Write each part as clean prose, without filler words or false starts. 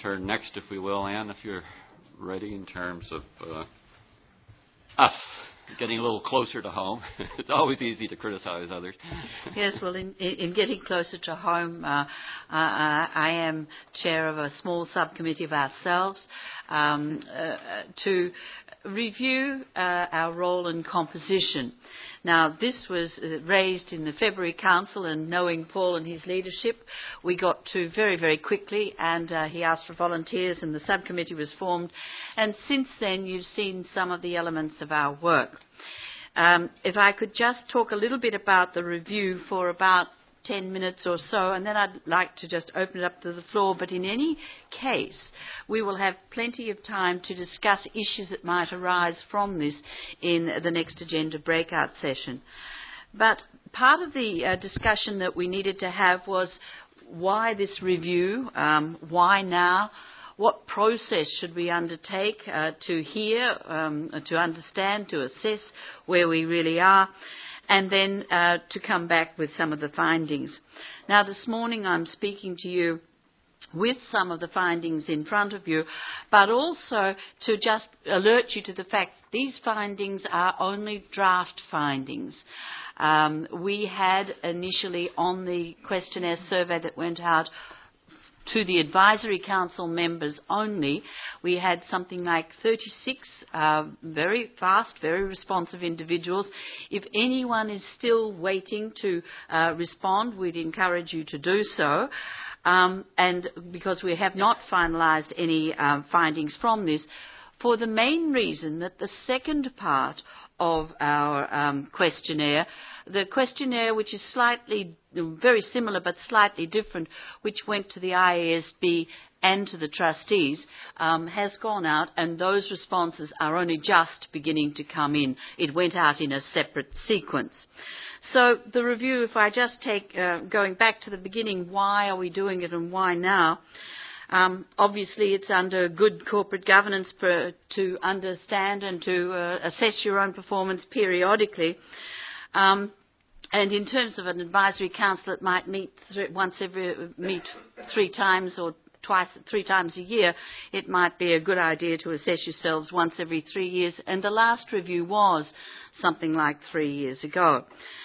turn next, if we will, Anne, if you're ready, in terms of us getting a little closer to home. It's always easy to criticize others. Yes, well, in getting closer to home, I am chair of a small subcommittee of ourselves to review our role and composition. Now, this was raised in the February Council, and knowing Paul and his leadership, we got to very, very quickly, and he asked for volunteers, and the subcommittee was formed. And since then, you've seen some of the elements of our work. If I could just talk a little bit about the review for about 10 minutes or so, and then I'd like to just open it up to the floor. But in any case, we will have plenty of time to discuss issues that might arise from this in the next agenda breakout session. But part of the discussion that we needed to have was why this review, why now? What process should we undertake to hear, to understand, to assess where we really are, and then to come back with some of the findings. Now, this morning I'm speaking to you with some of the findings in front of you, but also to just alert you to the fact these findings are only draft findings. We had initially on the questionnaire survey that went out to the Advisory Council members only, we had something like 36 very fast, very responsive individuals. If anyone is still waiting to respond, we'd encourage you to do so. And because we have not finalised any findings from this, for the main reason that the second part of our questionnaire, the questionnaire which is slightly, very similar but slightly different, which went to the IASB and to the trustees, has gone out, and those responses are only just beginning to come in. It went out in a separate sequence. So the review, if I just take, going back to the beginning, why are we doing it and why now? Obviously, it's under good corporate governance to understand and to assess your own performance periodically. And in terms of an advisory council, it might meet meet 3 times or three times a year. It might be a good idea to assess yourselves once every 3 years. And the last review was something like 3 years ago.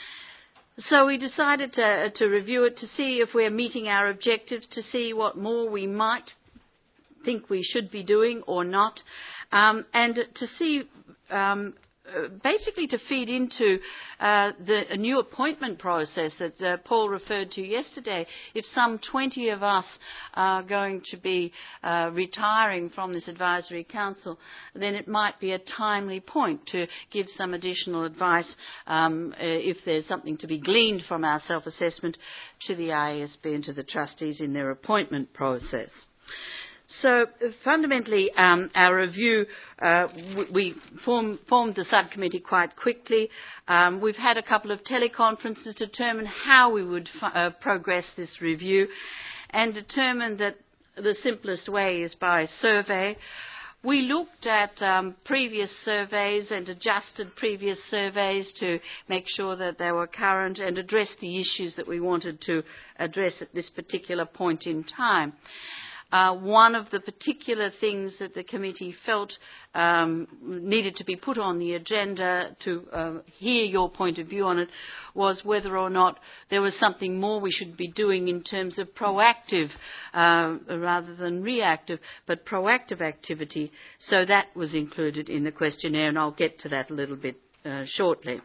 So we decided to review it to see if we're meeting our objectives, to see what more we might think we should be doing or not, and to see basically to feed into a new appointment process that Paul referred to yesterday. If some 20 of us are going to be retiring from this advisory council, then it might be a timely point to give some additional advice if there's something to be gleaned from our self-assessment to the IASB and to the trustees in their appointment process. So fundamentally, our review, we formed the subcommittee quite quickly. We've had a couple of teleconferences to determine how we would progress this review, and determined that the simplest way is by survey. We looked at previous surveys and adjusted previous surveys to make sure that they were current and address the issues that we wanted to address at this particular point in time. One of the particular things that the committee felt needed to be put on the agenda to hear your point of view on it was whether or not there was something more we should be doing in terms of proactive rather than reactive, but proactive activity. So that was included in the questionnaire, and I'll get to that a little bit shortly.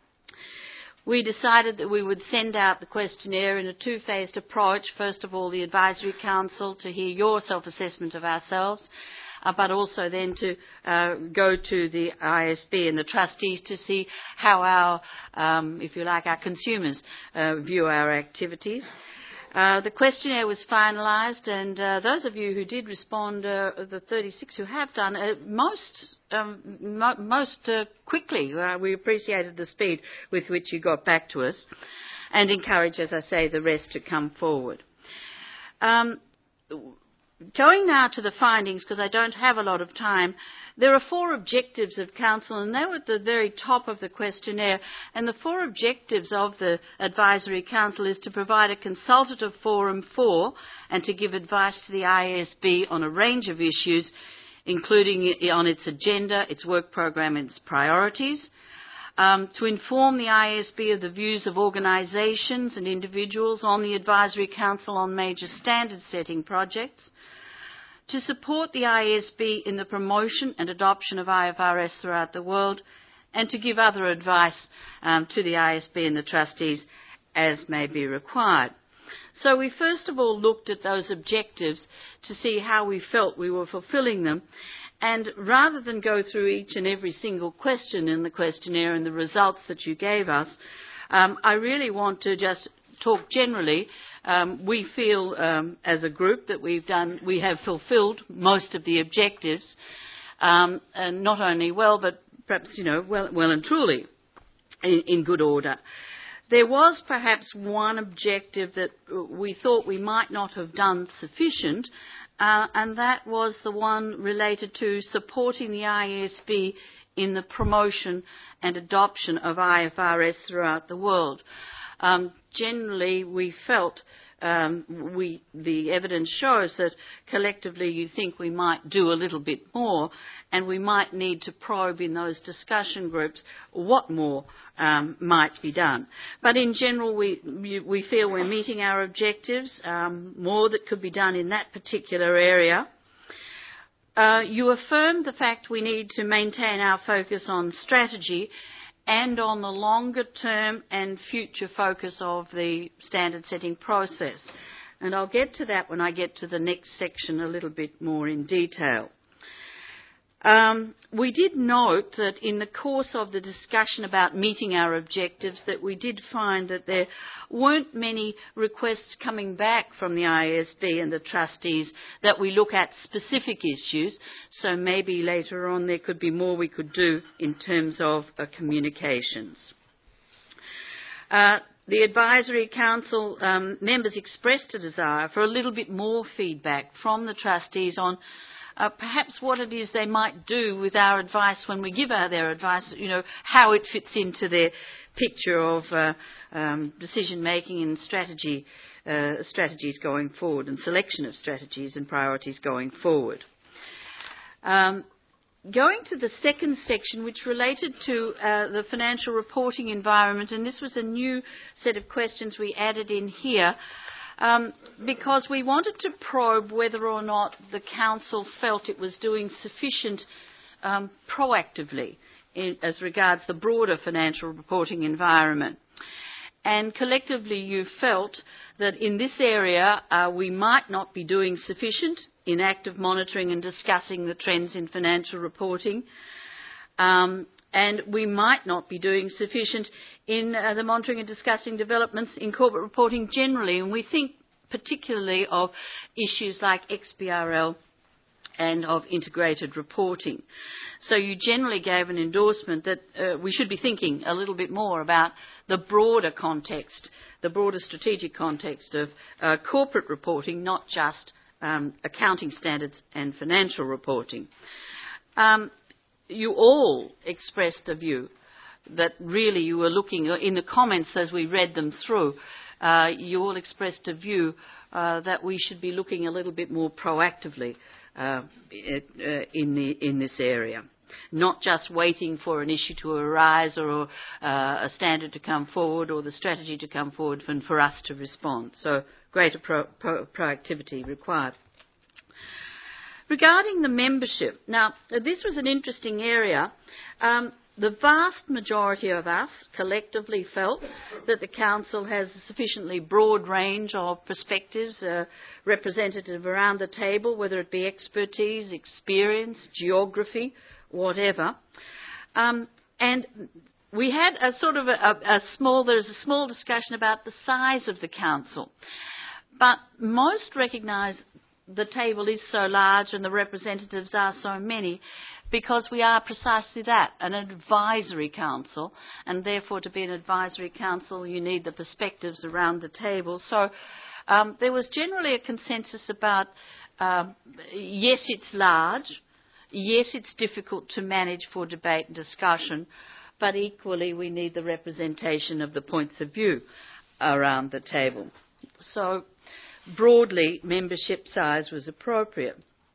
We decided that we would send out the questionnaire in a 2-phased approach. First of all, the Advisory Council to hear your self-assessment of ourselves, but also then to go to the IASB and the trustees to see how our, if you like, our consumers view our activities. The questionnaire was finalised, and those of you who did respond, the 36 who have done, most quickly. We appreciated the speed with which you got back to us, and encourage, as I say, the rest to come forward. Going now to the findings, because I don't have a lot of time, there are 4 objectives of Council, and they were at the very top of the questionnaire. And the 4 objectives of the Advisory Council is to provide a consultative forum for and to give advice to the IASB on a range of issues, including on its agenda, its work program and its priorities. To inform the IASB of the views of organisations and individuals on the Advisory Council on major standard-setting projects. To support the IASB in the promotion and adoption of IFRS throughout the world, and to give other advice to the IASB and the trustees as may be required. So we first of all looked at those objectives to see how we felt we were fulfilling them. And rather than go through each and every single question in the questionnaire and the results that you gave us, I really want to just talk generally. We feel as a group that we have fulfilled most of the objectives, and not only well, but perhaps, well and truly in good order. There was perhaps one objective that we thought we might not have done sufficient, and that was the one related to supporting the IASB in the promotion and adoption of IFRS throughout the world. Generally, we felt the evidence shows that collectively you think we might do a little bit more, and we might need to probe in those discussion groups what more might be done. But in general, we feel we're meeting our objectives, more that could be done in that particular area. You affirmed the fact we need to maintain our focus on strategy and on the longer term and future focus of the standard setting process. And I'll get to that when I get to the next section a little bit more in detail. We did note that in the course of the discussion about meeting our objectives that we did find that there weren't many requests coming back from the IASB and the trustees that we look at specific issues, so maybe later on there could be more we could do in terms of communications. The Advisory Council members expressed a desire for a little bit more feedback from the trustees on perhaps what it is they might do with our advice when we give their advice, how it fits into their picture of decision-making and strategies going forward, and selection of strategies and priorities going forward. Going to the second section, which related to the financial reporting environment, and this was a new set of questions we added in here, because we wanted to probe whether or not the Council felt it was doing sufficient proactively as regards the broader financial reporting environment. And collectively you felt that in this area we might not be doing sufficient in active monitoring and discussing the trends in financial reporting. And we might not be doing sufficient in the monitoring and discussing developments in corporate reporting generally. And we think particularly of issues like XBRL and of integrated reporting. So you generally gave an endorsement that we should be thinking a little bit more about the broader context, the broader strategic context of corporate reporting, not just accounting standards and financial reporting. You all expressed a view that really you were looking, in the comments as we read them through, you all expressed a view that we should be looking a little bit more proactively in this area, not just waiting for an issue to arise or a standard to come forward or the strategy to come forward and for us to respond. So greater proactivity required. Regarding the membership, now this was an interesting area. The vast majority of us collectively felt that the Council has a sufficiently broad range of perspectives representative around the table, whether it be expertise, experience, geography, whatever. And we had a sort of there's a small discussion about the size of the Council. But most recognise the table is so large and the representatives are so many because we are precisely that, an advisory council, and therefore to be an advisory council you need the perspectives around the table. So there was generally a consensus about yes, it's large. Yes, it's difficult to manage for debate and discussion, but equally we need the representation of the points of view around the table. So, broadly, membership size was appropriate.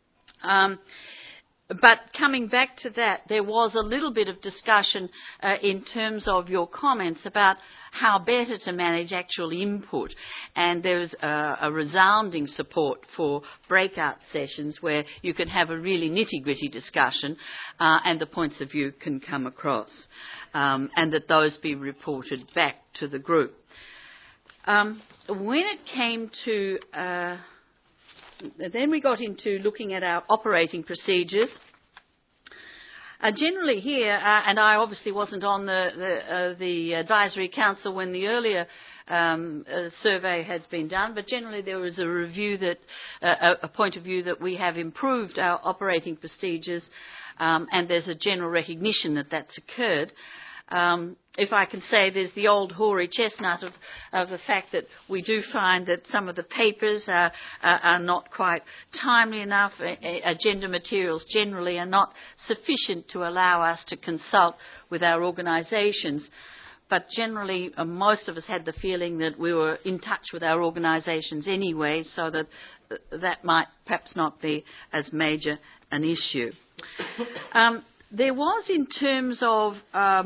But coming back to that, there was a little bit of discussion in terms of your comments about how better to manage actual input. And there's a resounding support for breakout sessions where you can have a really nitty-gritty discussion and the points of view can come across, and that those be reported back to the group. When it came to then we got into looking at our operating procedures. Generally here, and I obviously wasn't on the advisory council when the earlier survey has been done, but generally there was a review that, a point of view that we have improved our operating procedures, and there's a general recognition that that's occurred. If I can say, there's the old hoary chestnut of the fact that we do find that some of the papers are not quite timely enough. Agenda materials generally are not sufficient to allow us to consult with our organisations. But generally, most of us had the feeling that we were in touch with our organisations anyway, so that that might perhaps not be as major an issue. There was, in terms of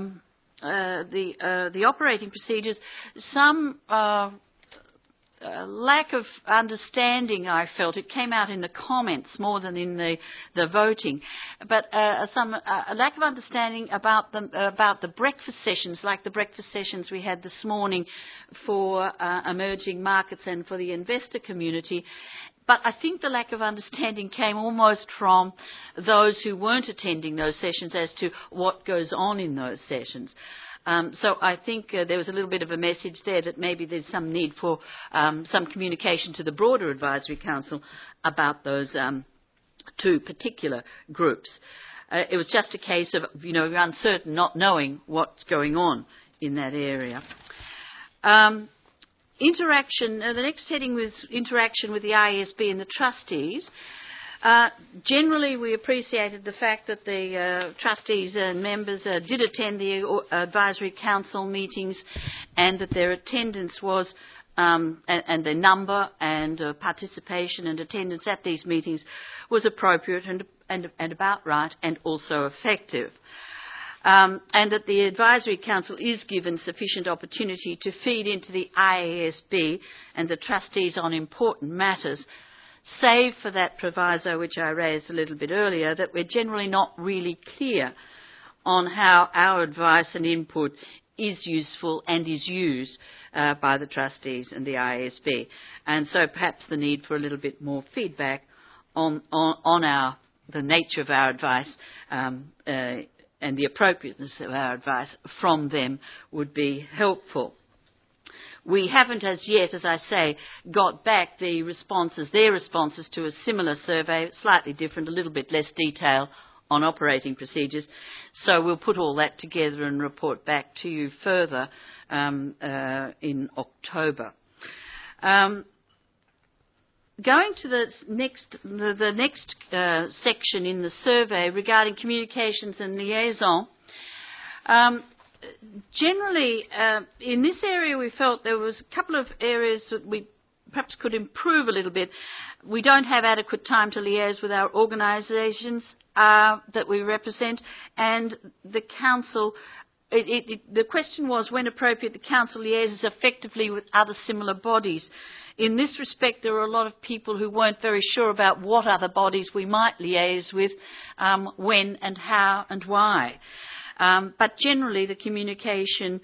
the operating procedures, some lack of understanding, I felt. It came out in the comments more than in the voting. But some lack of understanding about the breakfast sessions, like the breakfast sessions we had this morning for emerging markets and for the investor community. But I think the lack of understanding came almost from those who weren't attending those sessions as to what goes on in those sessions. So I think there was a little bit of a message there that maybe there's some need for some communication to the broader advisory council about those two particular groups. It was just a case of, you're uncertain, not knowing what's going on in that area. Interaction, the next heading was interaction with the IASB and the trustees. Generally, we appreciated the fact that the trustees and members did attend the advisory council meetings, and that their attendance was, and their number and participation and attendance at these meetings was appropriate and about right, and also effective. And that the Advisory Council is given sufficient opportunity to feed into the IASB and the trustees on important matters, save for that proviso which I raised a little bit earlier, that we're generally not really clear on how our advice and input is useful and is used by the trustees and the IASB. And so perhaps the need for a little bit more feedback on the nature of our advice and the appropriateness of our advice from them would be helpful. We haven't as yet, as I say, got back their responses to a similar survey, slightly different, a little bit less detail on operating procedures. So we'll put all that together and report back to you further in October. Going to the next section in the survey regarding communications and liaison, generally in this area we felt there was a couple of areas that we perhaps could improve a little bit. We don't have adequate time to liaise with our organisations that we represent, and the council. The question was, when appropriate, the council liaises effectively with other similar bodies. In this respect, there were a lot of people who weren't very sure about what other bodies we might liaise with, when and how and why. But generally, the communication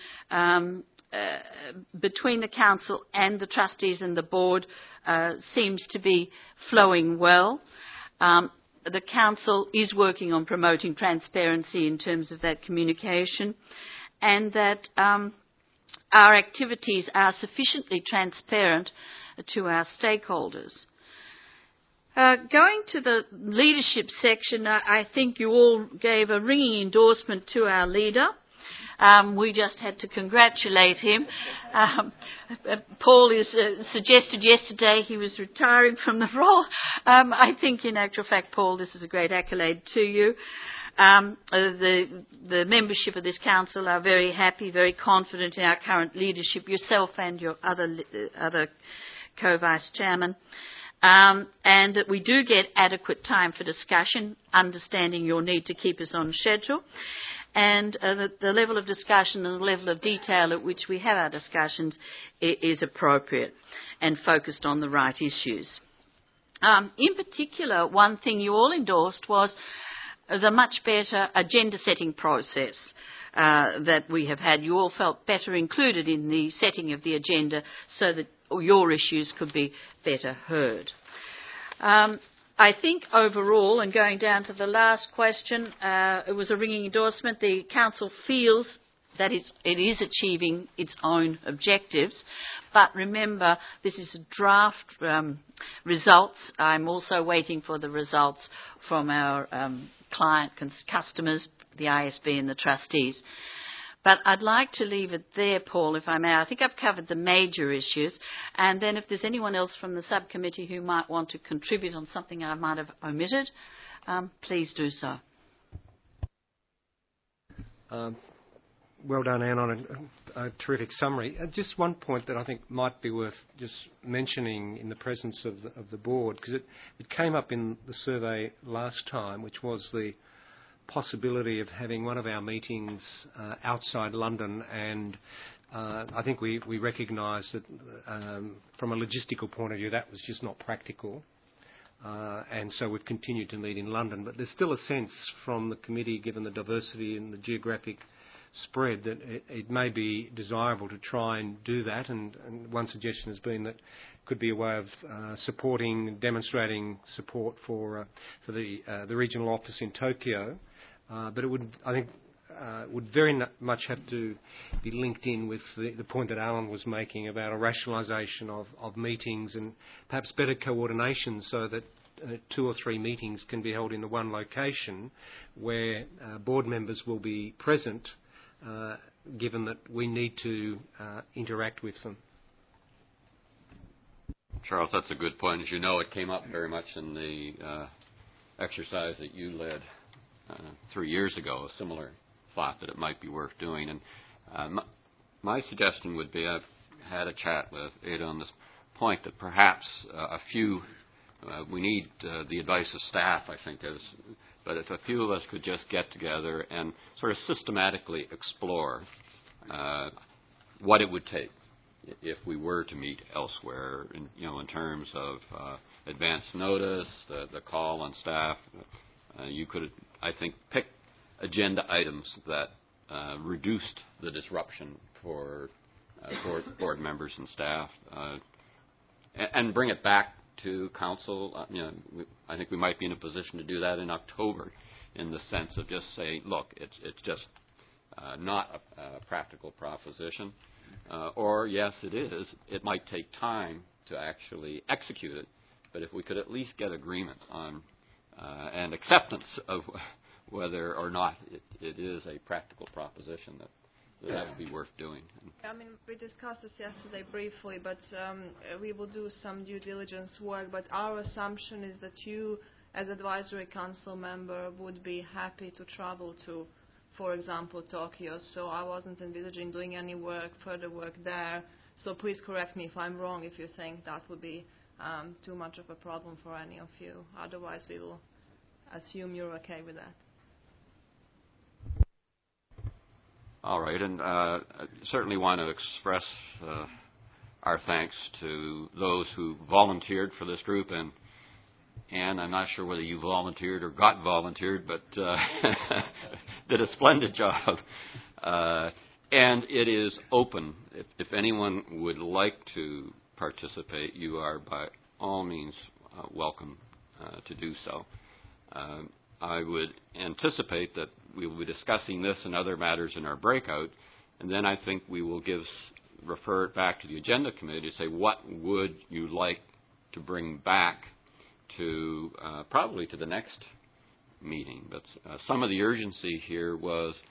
between the council and the trustees and the board seems to be flowing well. The council is working on promoting transparency in terms of that communication, and that our activities are sufficiently transparent to our stakeholders. Going to the leadership section, I think you all gave a ringing endorsement to our leader. We just had to congratulate him. Paul suggested yesterday he was retiring from the role. I think, in actual fact, Paul, this is a great accolade to you. The membership of this council are very happy, very confident in our current leadership, yourself and your other co-vice chairman, and that we do get adequate time for discussion, understanding your need to keep us on schedule, and the level of discussion and the level of detail at which we have our discussions is appropriate and focused on the right issues. In particular, one thing you all endorsed was the much better agenda setting process that we have had. You all felt better included in the setting of the agenda so that your issues could be better heard. I think overall, and going down to the last question, it was a ringing endorsement. The Council feels that it is achieving its own objectives. But remember, this is draft results. I'm also waiting for the results from our customers, the ISB and the trustees. But I'd like to leave it there, Paul, if I may. I think I've covered the major issues. And then if there's anyone else from the subcommittee who might want to contribute on something I might have omitted, please do so. Well done, Anne, on a terrific summary. Just one point that I think might be worth just mentioning in the presence of the board, because it came up in the survey last time, which was the possibility of having one of our meetings outside London, and I think we recognise that from a logistical point of view that was just not practical, and so we've continued to meet in London. But there's still a sense from the committee, given the diversity and the geographic spread, that it may be desirable to try and do that, and one suggestion has been that could be a way of demonstrating support for the regional office in Tokyo, but it would, I think, would very much have to be linked in with the point that Alan was making about a rationalisation of meetings and perhaps better coordination, so that 2 or 3 meetings can be held in the one location where board members will be present, given that we need to interact with them. Charles, that's a good point. As you know, it came up very much in the exercise that you led 3 years ago, a similar thought that it might be worth doing. And my suggestion would be, I've had a chat with Ada on this point, that perhaps we need the advice of staff, I think, but if a few of us could just get together and sort of systematically explore what it would take if we were to meet elsewhere, in terms of advance notice, the call on staff. You could, I think, pick agenda items that reduced the disruption for board members and staff, and bring it back to council. I think we might be in a position to do that in October, in the sense of just saying, look, it's just not a practical proposition, or yes, it is. It might take time to actually execute it, but if we could at least get agreement on and acceptance of whether or not it is a practical proposition, that would be worth doing. I mean, we discussed this yesterday briefly, but we will do some due diligence work. But our assumption is that you, as advisory council member, would be happy to travel to, for example, Tokyo. So I wasn't envisaging doing any further work there. So please correct me if I'm wrong, if you think that would be too much of a problem for any of you. Otherwise, we will assume you're okay with that. All right, and I certainly want to express our thanks to those who volunteered for this group, and I'm not sure whether you volunteered or got volunteered, but did a splendid job. And it is open. If anyone would like to participate, you are by all means welcome to do so. I would anticipate that we will be discussing this and other matters in our breakout, and then I think we will refer it back to the agenda committee to say, what would you like to bring back to probably to the next meeting. But some of the urgency here was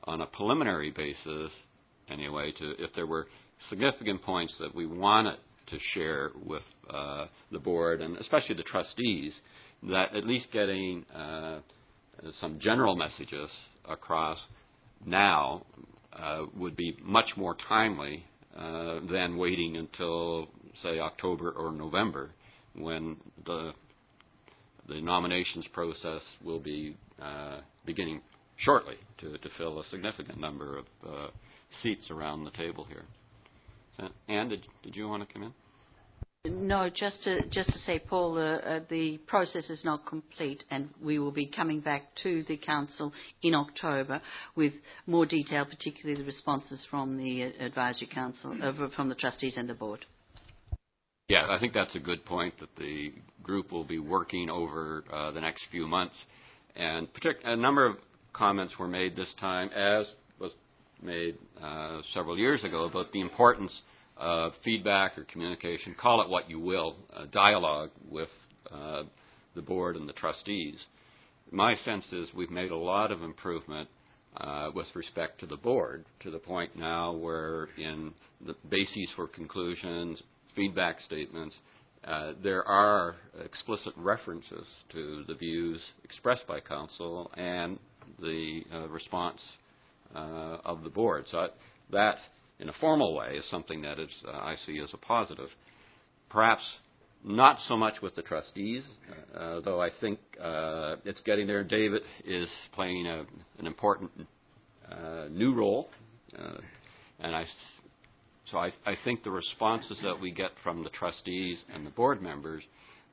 on a preliminary basis, anyway, if there were significant points that we wanted to share with the board and especially the trustees, that at least getting some general messages across now would be much more timely than waiting until, say, October or November, when the nominations process will be beginning shortly to fill a significant number of seats around the table here. Anne, did you want to come in? No, just to say, Paul, the process is not complete, and we will be coming back to the council in October with more detail, particularly the responses from the advisory council, from the trustees and the board. Yeah, I think that's a good point, that the group will be working over the next few months, and a number of comments were made this time, as was made several years ago, about the importance of feedback or communication, call it what you will, dialogue with the board and the trustees. My sense is we've made a lot of improvement with respect to the board, to the point now where in the bases for conclusions, feedback statements, there are explicit references to the views expressed by council and the response of the board. So that, in a formal way, is something that is, I see as a positive. Perhaps not so much with the trustees, though I think it's getting there. David is playing an important new role, and I think the responses that we get from the trustees and the board members,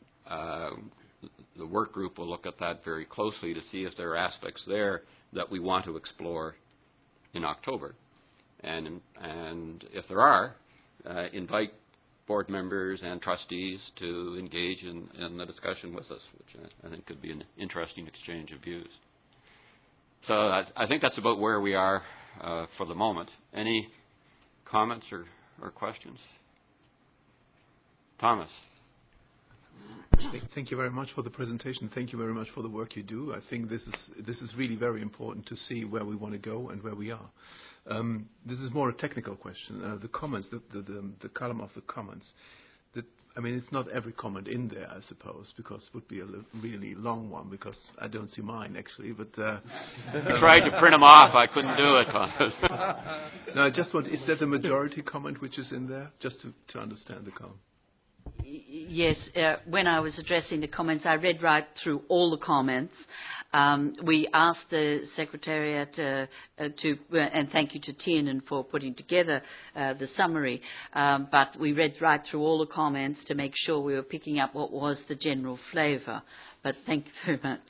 the work group will look at that very closely to see if there are aspects there that we want to explore in October. And if there are, invite board members and trustees to engage in the discussion with us, which I think could be an interesting exchange of views. So I think that's about where we are for the moment. Any comments or questions? Thomas. Thank you very much for the presentation. Thank you very much for the work you do. I think this is really very important to see where we want to go and where we are. This is more a technical question. The comments, the column of the comments. It's not every comment in there, I suppose, because it would be a really long one, because I don't see mine, actually. But I tried to print them off. I couldn't do it, Thomas. No, I just want, is that the majority comment which is in there? Just to understand the column. Yes, when I was addressing the comments, I read right through all the comments. We asked the Secretariat and thank you to Tiernan for putting together the summary, but we read right through all the comments to make sure we were picking up what was the general flavour. But thank you very much.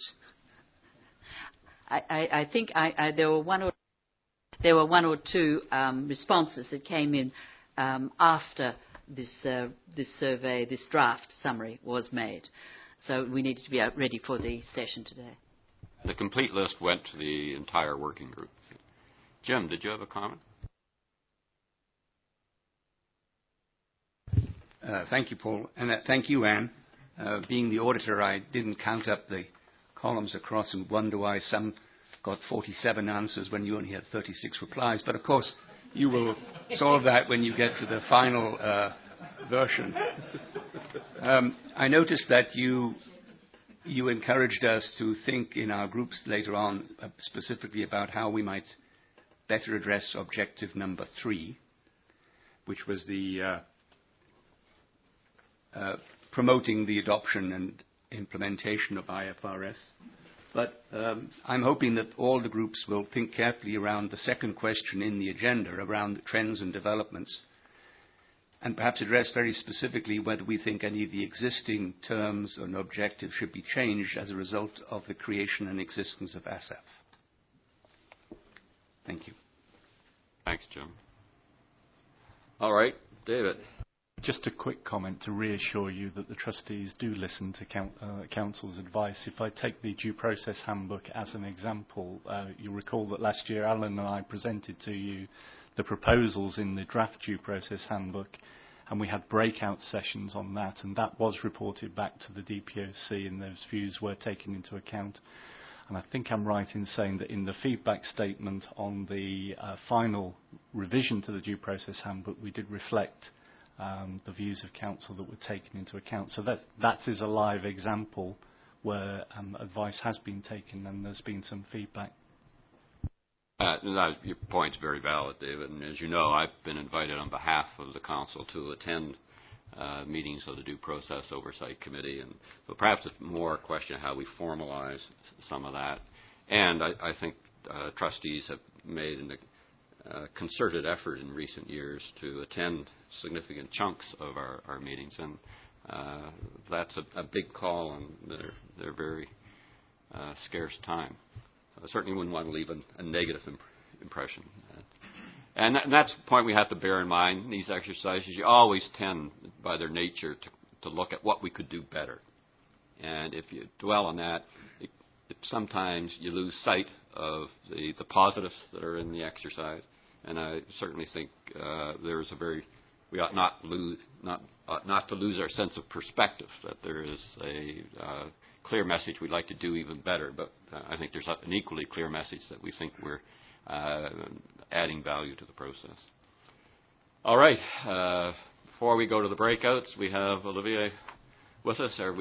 I think there were one or two responses that came in after this survey, this draft summary was made. So we needed to be ready for the session today. The complete list went to the entire working group. Jim, did you have a comment? Thank you, Paul. And thank you, Anne. Being the auditor, I didn't count up the columns across and wonder why some got 47 answers when you only had 36 replies. But, of course, you will solve that when you get to the final version. I noticed that you encouraged us to think in our groups later on specifically about how we might better address objective number 3, which was the promoting the adoption and implementation of IFRS. But I'm hoping that all the groups will think carefully around the second question in the agenda, around the trends and developments, and perhaps address very specifically whether we think any of the existing terms and objectives should be changed as a result of the creation and existence of ASAF. Thank you. Thanks, Jim. All right, David. Just a quick comment to reassure you that the trustees do listen to Council's advice. If I take the due process handbook as an example, you'll recall that last year Alan and I presented to you the proposals in the draft due process handbook, and we had breakout sessions on that, and that was reported back to the DPOC, and those views were taken into account. And I think I'm right in saying that in the feedback statement on the final revision to the due process handbook, we did reflect the views of council that were taken into account. So that is a live example where advice has been taken and there's been some feedback. Your point's very valid, David. And as you know, I've been invited on behalf of the council to attend meetings of the Due Process Oversight Committee, and so perhaps it's more a question of how we formalize some of that. And I think trustees have made a concerted effort in recent years to attend significant chunks of our meetings, and that's a big call on their very scarce time. I certainly wouldn't want to leave a negative impression. And that's the point we have to bear in mind. These exercises, you always tend, by their nature, to look at what we could do better. And if you dwell on that, sometimes you lose sight of the positives that are in the exercise. And I certainly think we ought not to lose our sense of perspective, that there is a clear message we'd like to do even better. But I think there's an equally clear message that we think we're adding value to the process. All right. Before we go to the breakouts, we have Olivier with us.